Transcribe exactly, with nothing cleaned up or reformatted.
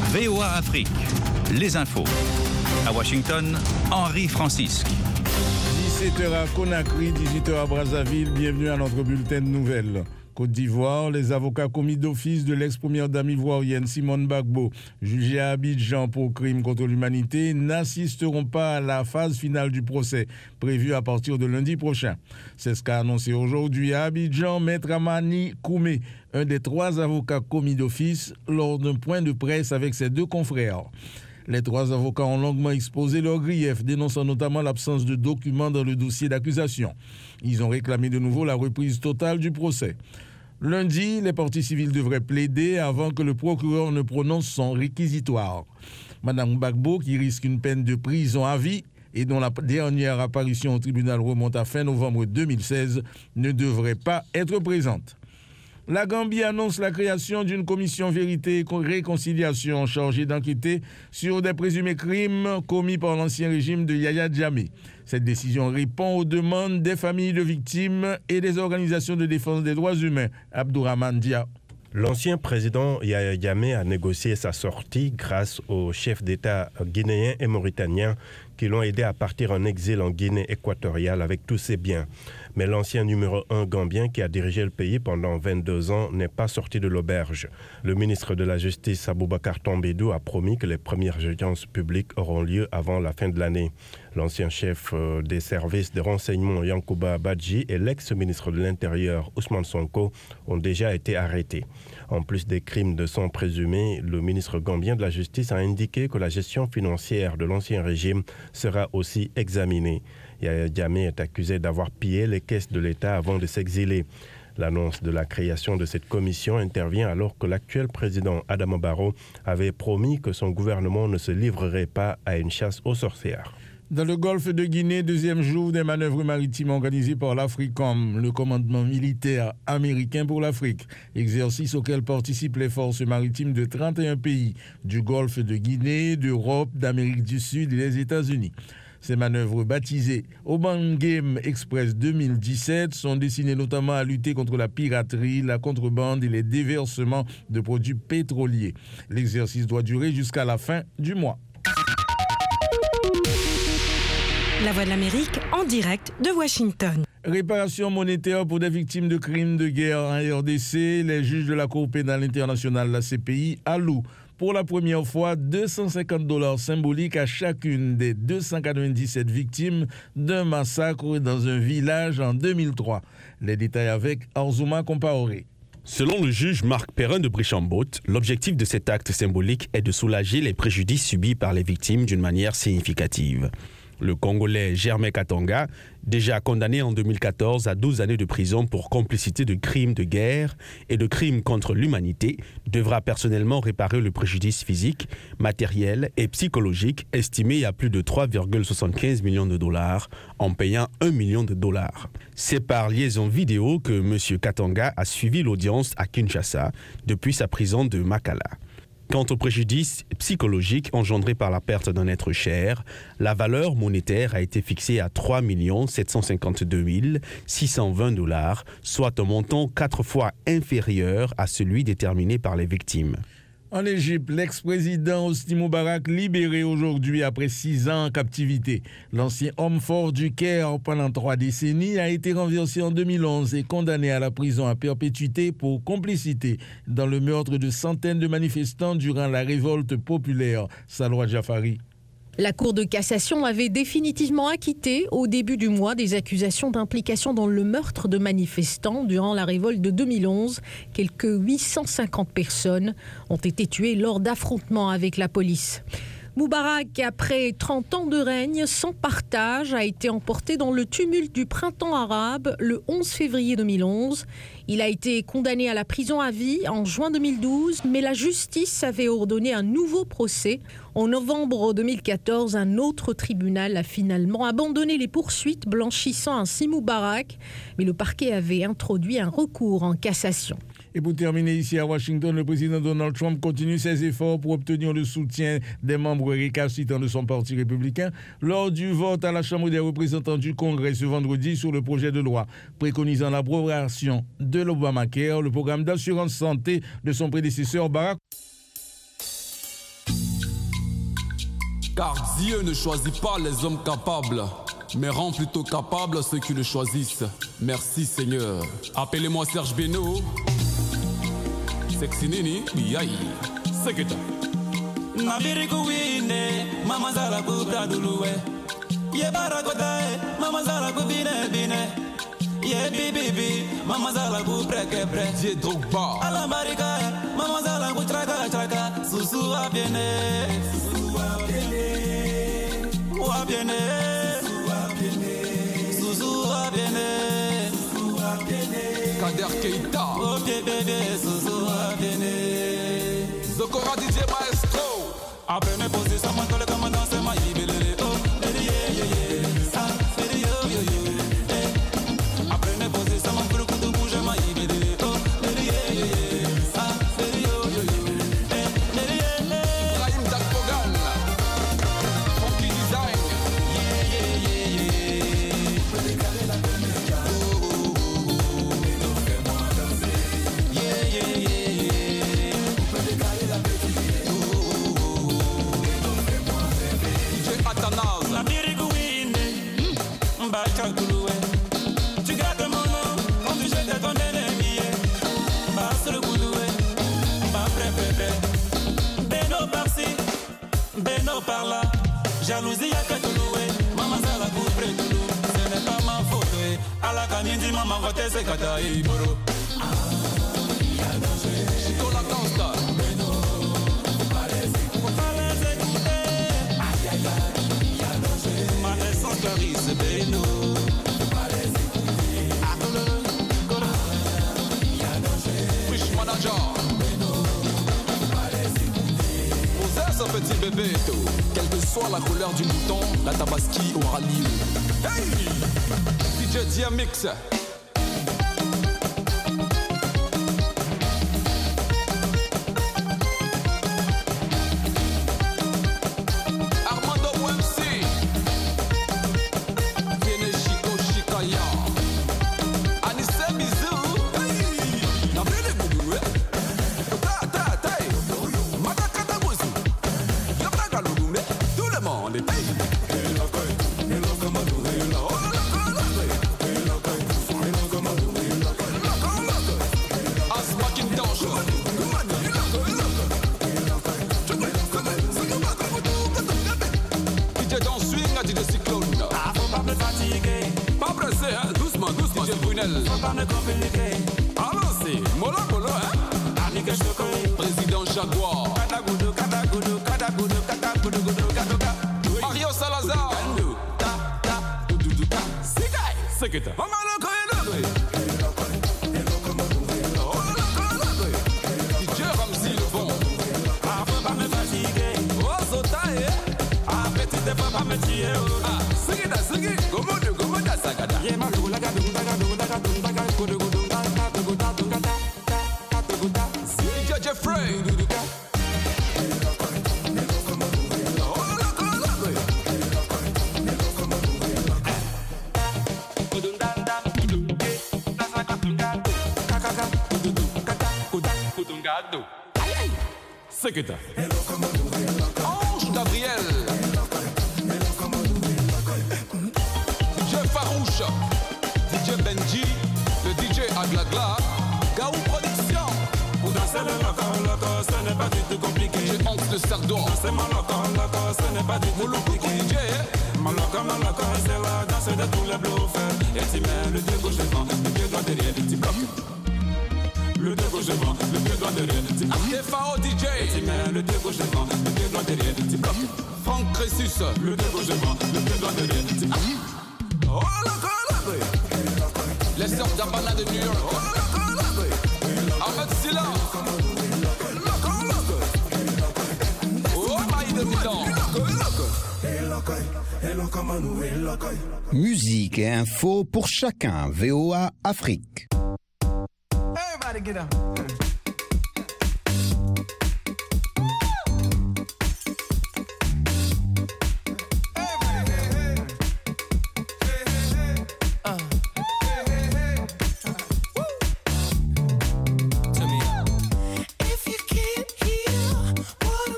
V O A Afrique, les infos. À Washington, Henri Francisque. dix-sept heures à Conakry, dix-huit heures à Brazzaville. Bienvenue à notre bulletin de nouvelles. Côte d'Ivoire, les avocats commis d'office de l'ex-première dame ivoirienne Simone Gbagbo, jugée à Abidjan pour crime contre l'humanité, n'assisteront pas à la phase finale du procès, prévue à partir de lundi prochain. C'est ce qu'a annoncé aujourd'hui à Abidjan Maître Amani Koumé, un des trois avocats commis d'office, lors d'un point de presse avec ses deux confrères. Les trois avocats ont longuement exposé leurs griefs, dénonçant notamment l'absence de documents dans le dossier d'accusation. Ils ont réclamé de nouveau la reprise totale du procès. Lundi, les parties civiles devraient plaider avant que le procureur ne prononce son réquisitoire. Madame Gbagbo, qui risque une peine de prison à vie et dont la dernière apparition au tribunal remonte à fin novembre deux mille seize, ne devrait pas être présente. La Gambie annonce la création d'une commission vérité et réconciliation chargée d'enquêter sur des présumés crimes commis par l'ancien régime de Yaya Jammeh. Cette décision répond aux demandes des familles de victimes et des organisations de défense des droits humains. Abdourahmane Dia. L'ancien président Yaya Jammeh a négocié sa sortie grâce aux chefs d'État guinéens et mauritaniens qui l'ont aidé à partir en exil en Guinée équatoriale avec tous ses biens. Mais l'ancien numéro un gambien qui a dirigé le pays pendant vingt-deux ans n'est pas sorti de l'auberge. Le ministre de la Justice, Aboubacar Tambédou, a promis que les premières audiences publiques auront lieu avant la fin de l'année. L'ancien chef des services de renseignement Yankouba Badji et l'ex-ministre de l'Intérieur Ousmane Sonko ont déjà été arrêtés. En plus des crimes de sang présumés, le ministre gambien de la Justice a indiqué que la gestion financière de l'ancien régime sera aussi examinée. Yaya Jammeh est accusé d'avoir pillé les caisses de l'État avant de s'exiler. L'annonce de la création de cette commission intervient alors que l'actuel président Adama Barrow avait promis que son gouvernement ne se livrerait pas à une chasse aux sorcières. Dans le golfe de Guinée, deuxième jour des manœuvres maritimes organisées par l'AFRICOM, le commandement militaire américain pour l'Afrique, exercice auquel participent les forces maritimes de trente et un pays, du golfe de Guinée, d'Europe, d'Amérique du Sud et des États-Unis. Ces manœuvres baptisées Oban Game Express deux mille dix-sept sont destinées notamment à lutter contre la piraterie, la contrebande et les déversements de produits pétroliers. L'exercice doit durer jusqu'à la fin du mois. La Voix de l'Amérique en direct de Washington. Réparation monétaire pour des victimes de crimes de guerre en R D C. Les juges de la Cour pénale internationale, la C P I, allouent pour la première fois deux cent cinquante dollars symboliques à chacune des deux cent quatre-vingt-dix-sept victimes d'un massacre dans un village en deux mille trois. Les détails avec Arzouma Compaoré. Selon le juge Marc Perrin de Brichambaut, l'objectif de cet acte symbolique est de soulager les préjudices subis par les victimes d'une manière significative. Le Congolais Germain Katanga, déjà condamné en deux mille quatorze à douze années de prison pour complicité de crimes de guerre et de crimes contre l'humanité, devra personnellement réparer le préjudice physique, matériel et psychologique estimé à plus de trois virgule soixante-quinze millions de dollars en payant un million de dollars. C'est par liaison vidéo que M. Katanga a suivi l'audience à Kinshasa depuis sa prison de Makala. Quant au préjudice psychologique engendré par la perte d'un être cher, la valeur monétaire a été fixée à trois millions sept cent cinquante-deux mille six cent vingt dollars, soit un montant quatre fois inférieur à celui déterminé par les victimes. En Égypte, l'ex-président Hosni Moubarak libéré aujourd'hui après six ans en captivité. L'ancien homme fort du Caire pendant trois décennies a été renversé en deux mille onze et condamné à la prison à perpétuité pour complicité dans le meurtre de centaines de manifestants durant la révolte populaire. Salwa Jafari. La Cour de cassation avait définitivement acquitté au début du mois des accusations d'implication dans le meurtre de manifestants durant la révolte de deux mille onze. Quelques huit cent cinquante personnes ont été tuées lors d'affrontements avec la police. Moubarak, après trente ans de règne sans partage, a été emporté dans le tumulte du printemps arabe le onze février deux mille onze. Il a été condamné à la prison à vie en juin deux mille douze, mais la justice avait ordonné un nouveau procès. En novembre deux mille quatorze, un autre tribunal a finalement abandonné les poursuites, blanchissant ainsi Moubarak, mais le parquet avait introduit un recours en cassation. Et pour terminer ici à Washington, le président Donald Trump continue ses efforts pour obtenir le soutien des membres récalcitrants de son parti républicain lors du vote à la Chambre des représentants du Congrès ce vendredi sur le projet de loi préconisant l'abrogation de l'Obamacare, le programme d'assurance santé de son prédécesseur Barack. Car Dieu ne choisit pas les hommes capables, mais rend plutôt capables ceux qui le choisissent. Merci Seigneur. Appelez-moi Serge Beno. Sexy Nini, Biaï. C'est que t'as. Nabiriku wine, mama zala kubra duluwe. Ye barakotae, mama zala kubine bine. Ye bibibi, mama zala kubre kebre. Dieu Drogba. Alamarikae, mama zala kutraka traka. Susu wa biene, susu wa biene, wa biene, susu wa biene, susu wa biene. Kader Keita. Oh bébé, susu wa biene. Zokora D J Maestro. Après mes positions, moi, quand le commandant, c'est ma yibelele. Oh, baby, yeah, yeah, yeah. Ah, baby, yo, yo, yo. Eh. Après mes positions, moi, quand le coup de bouge, ma yibelele. Oh, baby, yeah, yeah, yeah. Ah, baby, yo, yo, yo. Eh, baby, yeah, yeah. Ibrahim Dakpogan. Funky Design. Yeah, yeah, yeah, yeah. Oh, oh, oh, oh. Yeah, yeah, yeah, yeah. Athanase. Tu gardes mon nom quand tu jettes ton ennemi. Passe le goudoué, pas prêt, prêt, prêt. Beno par-ci, Beno par-là. Jalousie à Katoloué, maman ça la coupe près de nous. Ce n'est pas ma faute. À la camine dit maman voté c'est Kataï Boro. Ah, il y a danger. Chito la danse là. Beno, faut pas les écouter. Faut pas les écouter. Aïe aïe aïe. Ma naissance Clarisse Beno. Wish Manager. Posez ce petit bébé tout. Quelle que soit la couleur du mouton, la tabaski aura lieu. Hey! D J Diamix. Faut pas me compliquer. Avancez, mollo mollo hein. Amiga Chocoy. Président Jaguar. Katagoudou, katagoudou, katagoudou, katagoudou, katagoudou. Mario Salazar. Ta, ta, doudou, ta. Sigai. C'est que t'as. Maman le coin D J Ramzi le bon. Ah, faut pas me fatiguer. Oh, Zotae. Ah, petit, faut pas me tuer. Ah, c'est que t'as, c'est que. Comment tu, comment t'as sagada. Yeah, ma goula, gadou, gadou, gadou, gadou, gadou, gadou, gadou, gadou, D J Jeffrey. C'est que t'as. Ange Gabriel. D J Farouche. D J Benji. Le D J Aglagla. Gaou Production. Pour danser le loco, loco, ce n'est pas du tout compliqué. J'ai honte de Sardois. Danser mon loco, loco, ce n'est pas du tout compliqué. D J. Mon loco, mon loco, c'est la danse de tous les bluffers. Et tu mets le pied gauche devant, le pied droit derrière, tu bloques. Le pied gauche devant, le pied droit derrière, tu bloques. F A O D J. Et tu mets le pied gauche devant, le pied droit derrière, tu bloques. Franck Crésus. Le pied gauche devant, le pied droit derrière, tu bloques. Oh loco, loco. Les sœurs d'Abana de New York. Oh loco, loco. Ahmed Silla. Oh Maï de Milan. Musique et info pour chacun. V O A Afrique. Everybody get up.